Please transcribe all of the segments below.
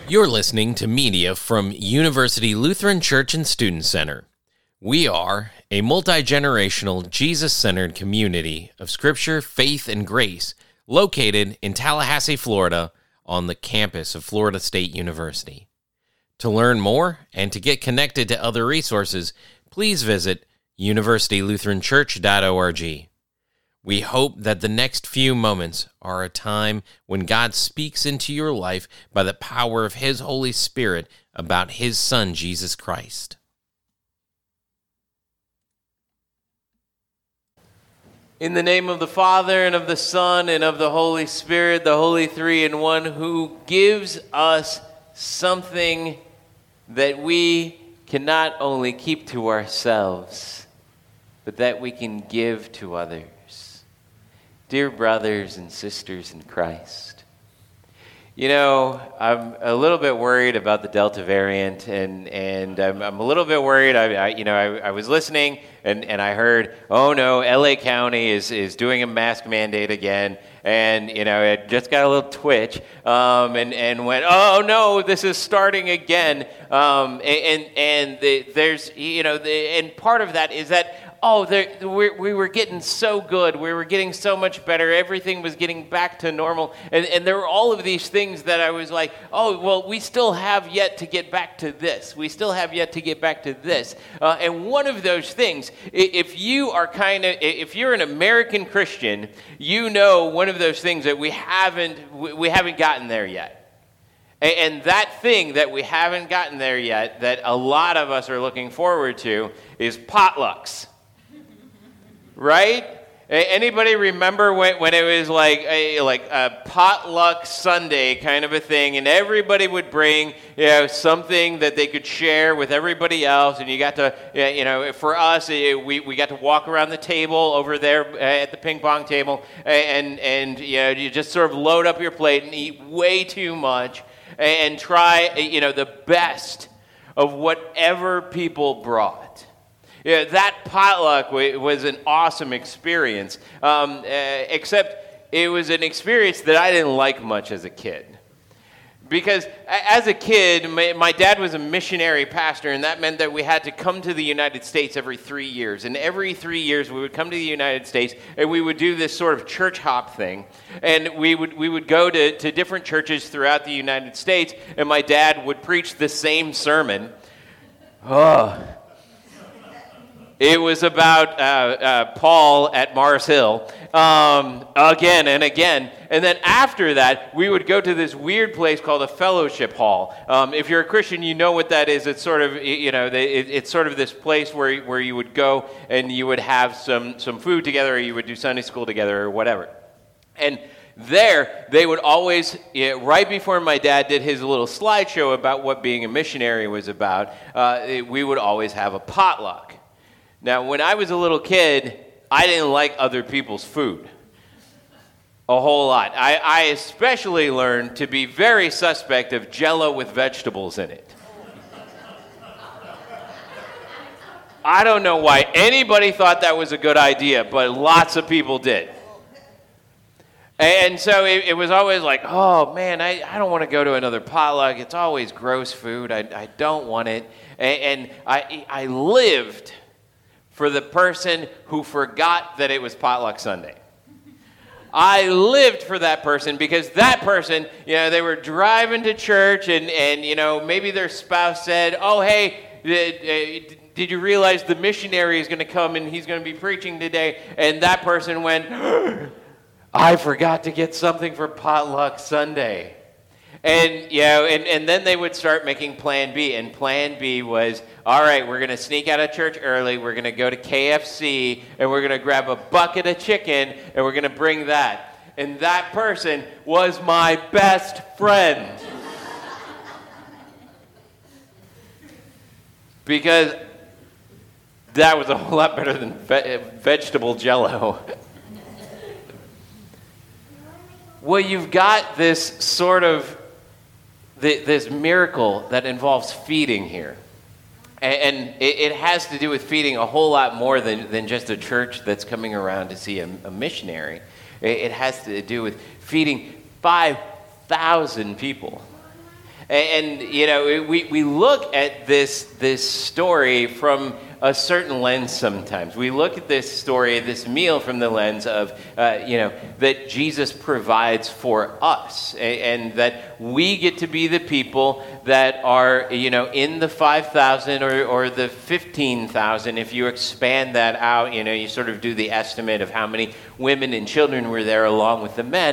You're listening to media from University Lutheran Church and Student Center. We are a multi-generational, Jesus-centered community of Scripture, faith, and grace located in Tallahassee, Florida, on the campus of Florida State University. To learn more and to get connected to other resources, please visit universitylutheranchurch.org. We hope that the next few moments are a time when God speaks into your life by the power of His Holy Spirit about His Son, Jesus Christ. In the name of the Father, and of the Son, and of the Holy Spirit, the Holy Three in One, who gives us something that we can not only keep to ourselves, but that we can give to others. Dear brothers and sisters in Christ, you know, I'm a little bit worried about the Delta variant, and I'm a little bit worried. I was listening, and I heard, oh no, LA County is doing a mask mandate again, and you know, it just got a little twitch, and went, oh no, this is starting again, and part of that is that, we were getting so good. We were getting so much better. Everything was getting back to normal. And there were all of these things that I was like, we still have yet to get back to this. We still have yet to get back to this. And one of those things, if you're an American Christian, you know one of those things that we haven't gotten there yet. And that thing that we haven't gotten there yet, that a lot of us are looking forward to, is potlucks. Right? Anybody remember when it was like a potluck Sunday kind of a thing, and everybody would bring something that they could share with everybody else, and you got to for us we got to walk around the table over there at the ping pong table, and you just sort of load up your plate and eat way too much and try the best of whatever people brought. Yeah, that potluck was an awesome experience, except it was an experience that I didn't like much as a kid. Because as a kid, my dad was a missionary pastor, and that meant that we had to come to the United States every 3 years. And every 3 years, we would come to the United States, and we would do this sort of church hop thing. And we would go to different churches throughout the United States, and my dad would preach the same sermon. It was about Paul at Mars Hill again and again. And then after that, we would go to this weird place called a fellowship hall. If you're a Christian, you know what that is. It's sort of, it's sort of this place where you would go and you would have some food together, or you would do Sunday school together, or whatever. And there, they would always, right before my dad did his little slideshow about what being a missionary was about, we would always have a potluck. Now, when I was a little kid, I didn't like other people's food a whole lot. I especially learned to be very suspect of Jell-O with vegetables in it. I don't know why anybody thought that was a good idea, but lots of people did. And so it was always like, oh man, I don't want to go to another potluck. It's always gross food. I don't want it. And I lived for the person who forgot that it was potluck Sunday. I lived for that person, because that person, they were driving to church, and maybe their spouse said, oh, hey, did you realize the missionary is going to come and he's going to be preaching today? And that person went, I forgot to get something for potluck Sunday. And and then they would start making plan B, and plan B was, all right, we're going to sneak out of church early, we're going to go to KFC, and we're going to grab a bucket of chicken, and we're going to bring that. And that person was my best friend. Because that was a whole lot better than vegetable Jell-O. Well, you've got this sort of this miracle that involves feeding here. And it has to do with feeding a whole lot more than just a church that's coming around to see a missionary. It has to do with feeding 5,000 people. And we look at this story from a certain lens sometimes. We look at this story, this meal, from the lens of, that Jesus provides for us, and that we get to be the people that are, in the 5,000 or the 15,000. If you expand that out, you sort of do the estimate of how many women and children were there along with the men.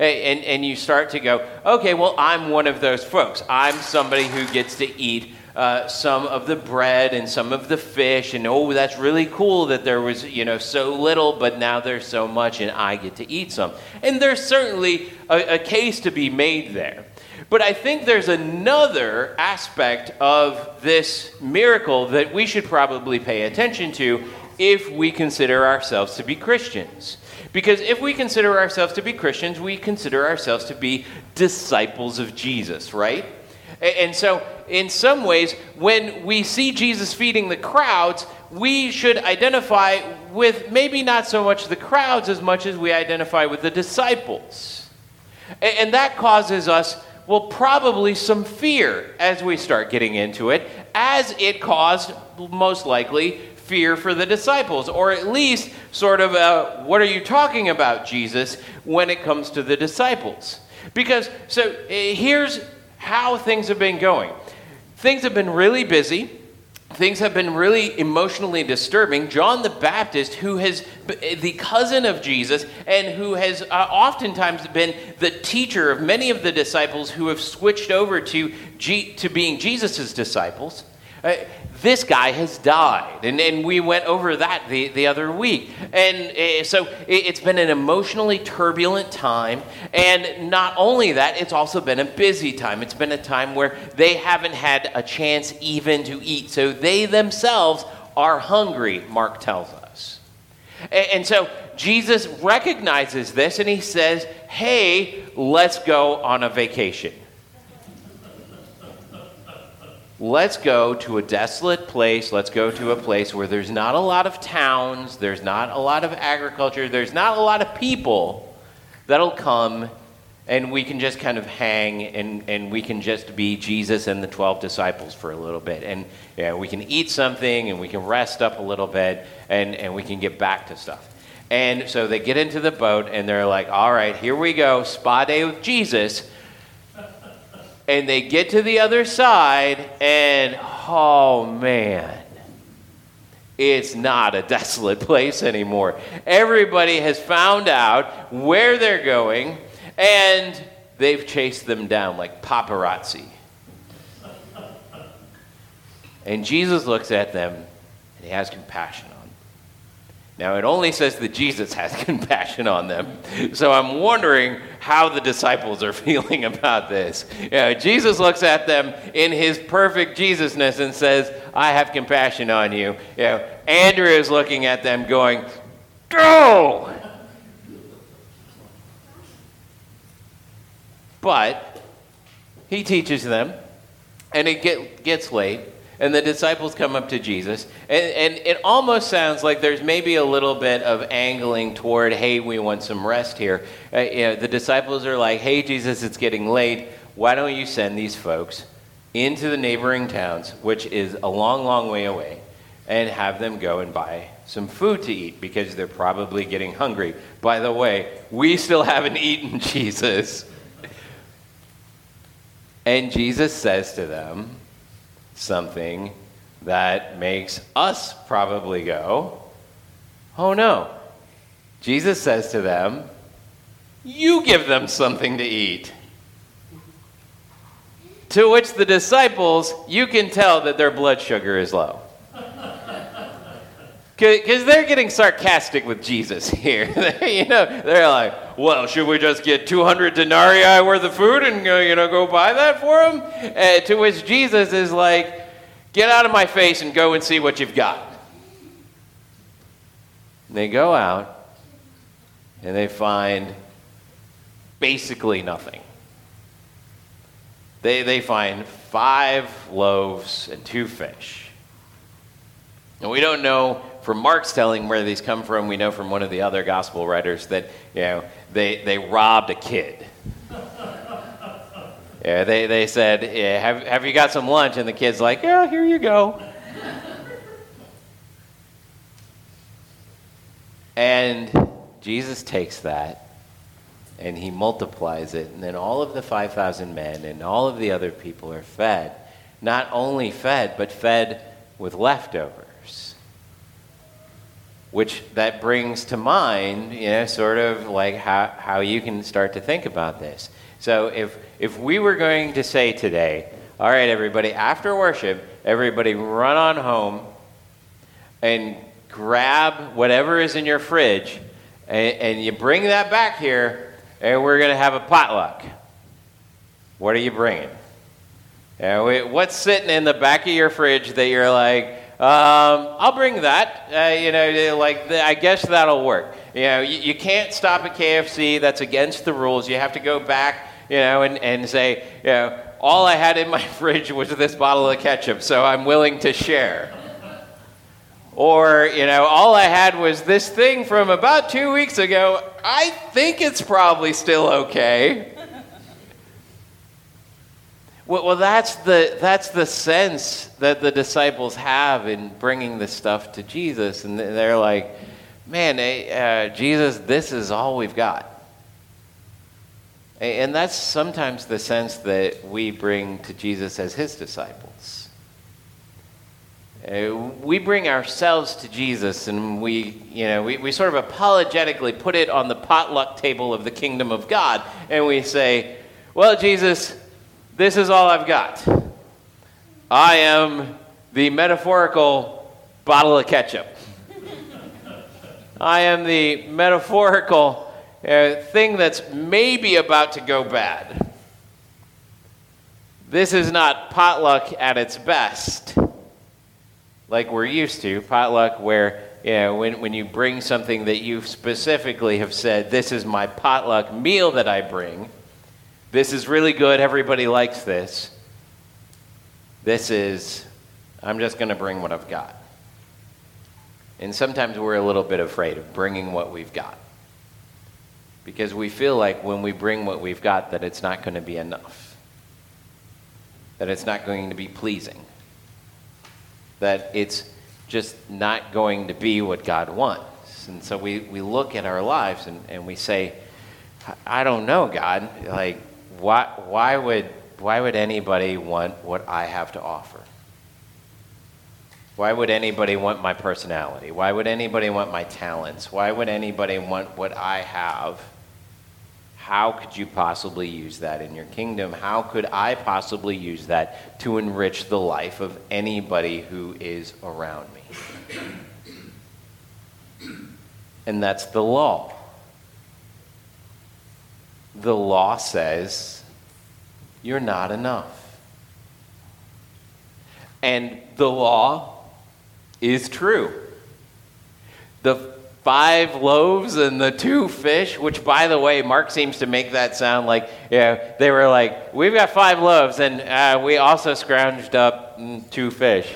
And you start to go, okay, well, I'm one of those folks. I'm somebody who gets to eat some of the bread and some of the fish, and that's really cool that there was, so little, but now there's so much, and I get to eat some. And there's certainly a case to be made there. But I think there's another aspect of this miracle that we should probably pay attention to if we consider ourselves to be Christians. Because if we consider ourselves to be Christians, we consider ourselves to be disciples of Jesus, right? And so, in some ways, when we see Jesus feeding the crowds, we should identify with maybe not so much the crowds as much as we identify with the disciples. And that causes us, probably some fear as we start getting into it, as it caused, most likely, fear for the disciples, or at least sort of, what are you talking about, Jesus, when it comes to the disciples? Because, here's how things have been going. Things have been really busy. Things have been really emotionally disturbing. John the Baptist, who is the cousin of Jesus and who has oftentimes been the teacher of many of the disciples who have switched over to being Jesus' disciples, this guy has died, and we went over that the other week. And so it's been an emotionally turbulent time, and not only that, it's also been a busy time. It's been a time where they haven't had a chance even to eat, so they themselves are hungry, Mark tells us. And so Jesus recognizes this, and he says, hey, let's go on a vacation. Let's go to a desolate place. Let's go to a place where there's not a lot of towns, there's not a lot of agriculture, there's not a lot of people that'll come, and we can just kind of hang, and we can just be Jesus and the 12 disciples for a little bit. And we can eat something, and we can rest up a little bit, and we can get back to stuff. And so they get into the boat, and they're like, all right, here we go, spa day with Jesus. And they get to the other side, and oh man, it's not a desolate place anymore. Everybody has found out where they're going, and they've chased them down like paparazzi. And Jesus looks at them, and he has compassion on them. Now, it only says that Jesus has compassion on them. So I'm wondering how the disciples are feeling about this. Jesus looks at them in his perfect Jesusness and says, I have compassion on you. Andrew is looking at them going, go! But he teaches them, and it gets late. And the disciples come up to Jesus, and it almost sounds like there's maybe a little bit of angling toward, hey, we want some rest here. The disciples are like, hey, Jesus, it's getting late. Why don't you send these folks into the neighboring towns, which is a long, long way away, and have them go and buy some food to eat, because they're probably getting hungry. By the way, we still haven't eaten, Jesus. And Jesus says to them something that makes us probably go, oh no. Jesus says to them, you give them something to eat. To which the disciples, you can tell that their blood sugar is low. Because they're getting sarcastic with Jesus here. They're like, well, should we just get 200 denarii worth of food and go buy that for them? To which Jesus is like, get out of my face and go and see what you've got. And they go out, and they find basically nothing. They find 5 loaves and 2 fish. And we don't know, from Mark's telling where these come from, we know from one of the other gospel writers that, they robbed a kid. Yeah, they said, yeah, have you got some lunch? And the kid's like, yeah, here you go. And Jesus takes that and he multiplies it. And then all of the 5,000 men and all of the other people are fed. Not only fed, but fed with leftovers. Which that brings to mind, sort of like how you can start to think about this. So if we were going to say today, all right, everybody, after worship, everybody run on home and grab whatever is in your fridge, and you bring that back here, and we're going to have a potluck. What are you bringing? What's sitting in the back of your fridge that you're like, I'll bring that. I guess that'll work. You can't stop at KFC. That's against the rules. You have to go back, and say, all I had in my fridge was this bottle of ketchup, so I'm willing to share. Or, all I had was this thing from about 2 weeks ago. I think it's probably still okay. Well, that's the sense that the disciples have in bringing this stuff to Jesus. And they're like, man, Jesus, this is all we've got. And that's sometimes the sense that we bring to Jesus as his disciples. We bring ourselves to Jesus, and we sort of apologetically put it on the potluck table of the kingdom of God, and we say, well, Jesus, this is all I've got. I am the metaphorical bottle of ketchup. I am the metaphorical thing that's maybe about to go bad. This is not potluck at its best, like we're used to. Potluck where, when you bring something that you specifically have said, this is my potluck meal that I bring. This is really good. Everybody likes this. I'm just going to bring what I've got. And sometimes we're a little bit afraid of bringing what we've got. Because we feel like when we bring what we've got, that it's not going to be enough. That it's not going to be pleasing. That it's just not going to be what God wants. And so we look at our lives and we say, I don't know, God. Like, why would anybody want what I have to offer? Why would anybody want my personality? Why would anybody want my talents? Why would anybody want what I have? How could you possibly use that in your kingdom? How could I possibly use that to enrich the life of anybody who is around me? And that's the law. The law says you're not enough. And the law is true. The 5 loaves and the 2 fish, which, by the way, Mark seems to make that sound like, they were like, we've got 5 loaves, and we also scrounged up 2 fish.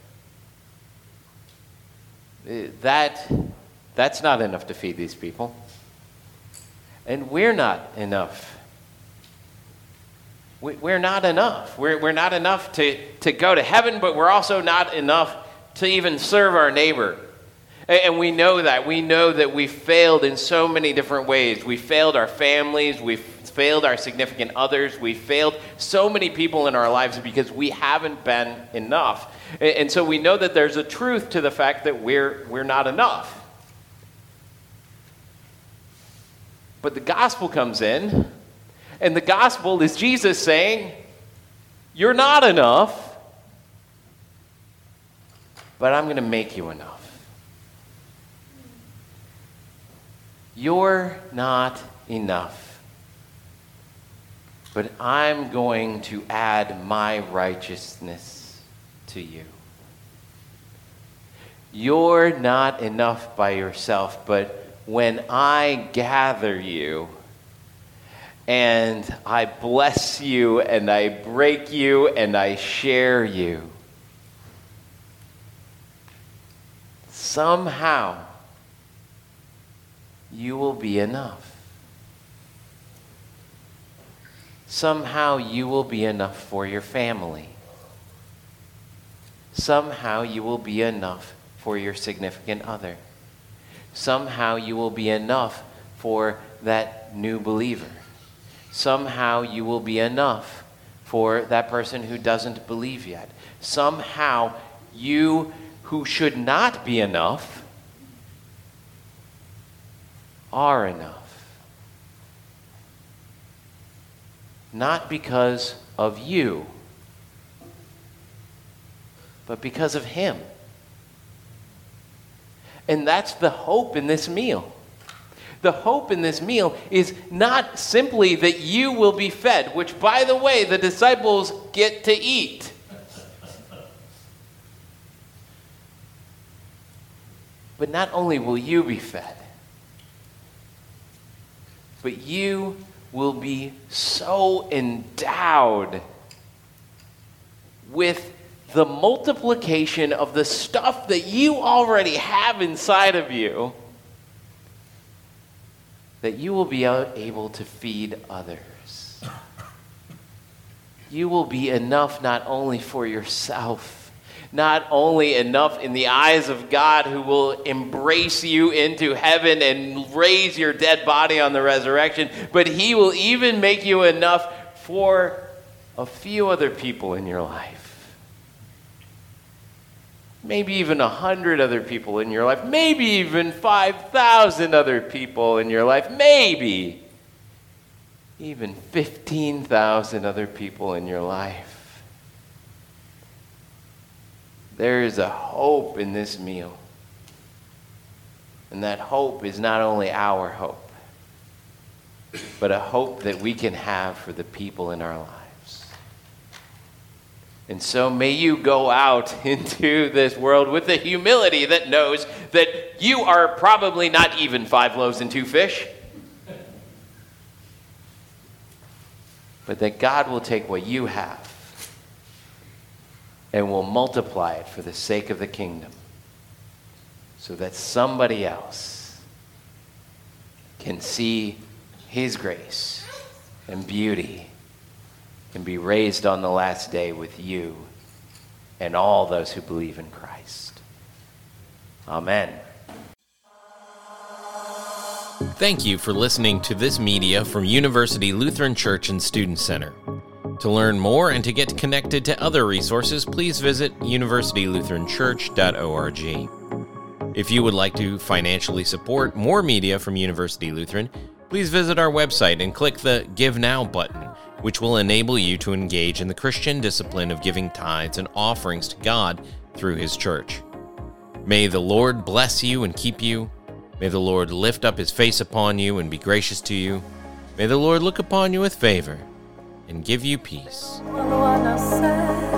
That's not enough to feed these people. And we're not enough. We're not enough. We're not enough to go to heaven, but we're also not enough to even serve our neighbor. And we know that. We know that we failed in so many different ways. We failed our families. We failed our significant others. We failed so many people in our lives because we haven't been enough. And so we know that there's a truth to the fact that we're not enough. But the gospel comes in, and the gospel is Jesus saying, you're not enough, but I'm going to make you enough. You're not enough, but I'm going to add my righteousness to you. You're not enough by yourself, but when I gather you and I bless you and I break you and I share you, somehow you will be enough. somehow you will be enough for your family. Somehow you will be enough for your significant other. Somehow you will be enough for that new believer. Somehow you will be enough for that person who doesn't believe yet. Somehow you who should not be enough are enough. Not because of you, but because of Him. And that's the hope in this meal. The hope in this meal is not simply that you will be fed, which, by the way, the disciples get to eat. But not only will you be fed, but you will be so endowed with the multiplication of the stuff that you already have inside of you, that you will be able to feed others. You will be enough not only for yourself, not only enough in the eyes of God, who will embrace you into heaven and raise your dead body on the resurrection, but He will even make you enough for a few other people in your life. Maybe even 100 other people in your life. Maybe even 5,000 other people in your life. Maybe even 15,000 other people in your life. There is a hope in this meal. And that hope is not only our hope, but a hope that we can have for the people in our lives. And so may you go out into this world with the humility that knows that you are probably not even 5 loaves and 2 fish, but that God will take what you have and will multiply it for the sake of the kingdom, so that somebody else can see His grace and beauty and be raised on the last day with you and all those who believe in Christ. Amen. Thank you for listening to this media from University Lutheran Church and Student Center. To learn more and to get connected to other resources, please visit universitylutheranchurch.org. If you would like to financially support more media from University Lutheran, please visit our website and click the Give Now button, which will enable you to engage in the Christian discipline of giving tithes and offerings to God through His church. May the Lord bless you and keep you. May the Lord lift up His face upon you and be gracious to you. May the Lord look upon you with favor and give you peace.